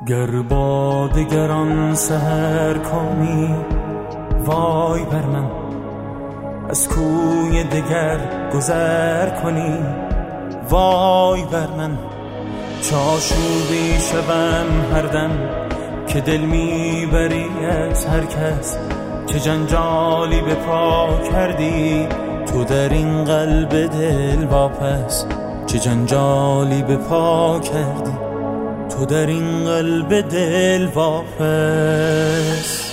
گر با دگران سحر کنی وای بر من، از کوی دگر گذر کنی وای بر من. چاشوبی شوم هر دم که دل میبری از هر کس، چه جنجالی به پا کردی تو در این قلب دل واپس، چه جنجالی به پا کردی تو در این قلب دل واپس.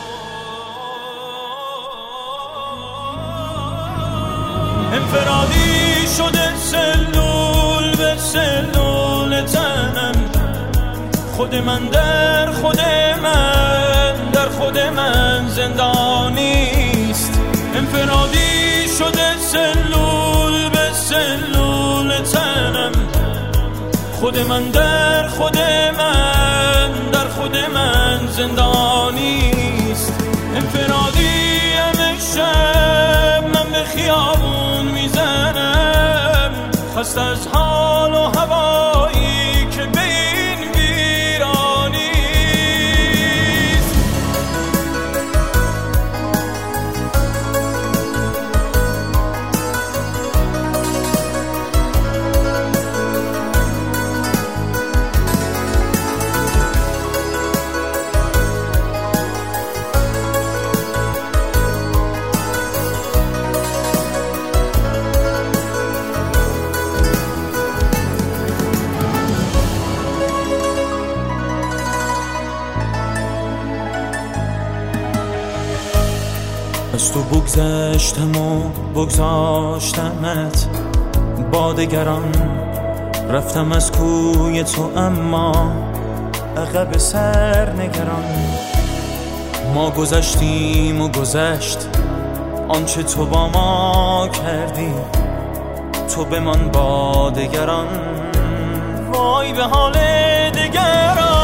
انفرادی شده سلول به سلول تنم، خود من در خود من در خود من زندانیست. انفرادی شده سلول به سلول تنم، خود من در خود من در خود من زندانیست. انفرادی همه شب من به خیابون میزنم، خسته از حال و هوایی که به این ویرانیست. از تو بگذشتم و بگذاشتمت با دگران، رفتم از کوی تو اما عقب سر نگران. ما گذشتیم و گذشت آنچه تو با ما کردی، تو بمان با دگران وای به حال دگران.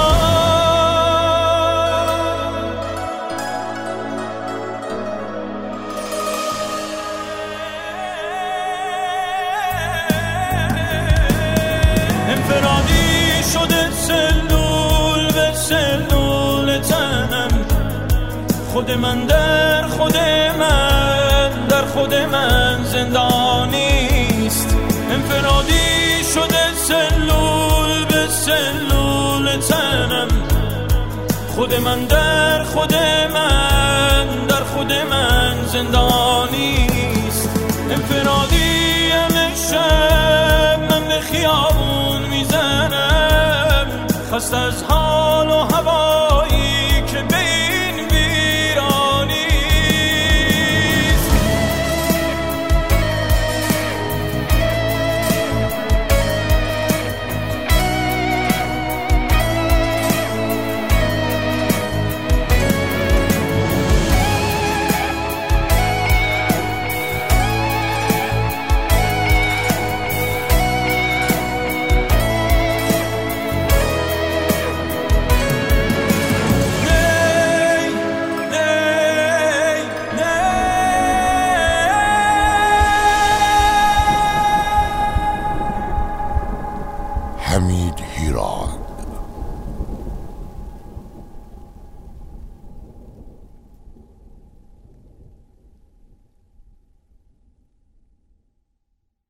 انفرادی شده سلول به سلول تنم، خود من در خود من در خود من زندانیست. انفرادی شده سلول به سلول تنم، خود من در خود من در خود من زندانیست. انفرادی همه شب من به خیابون میزنم، خسته از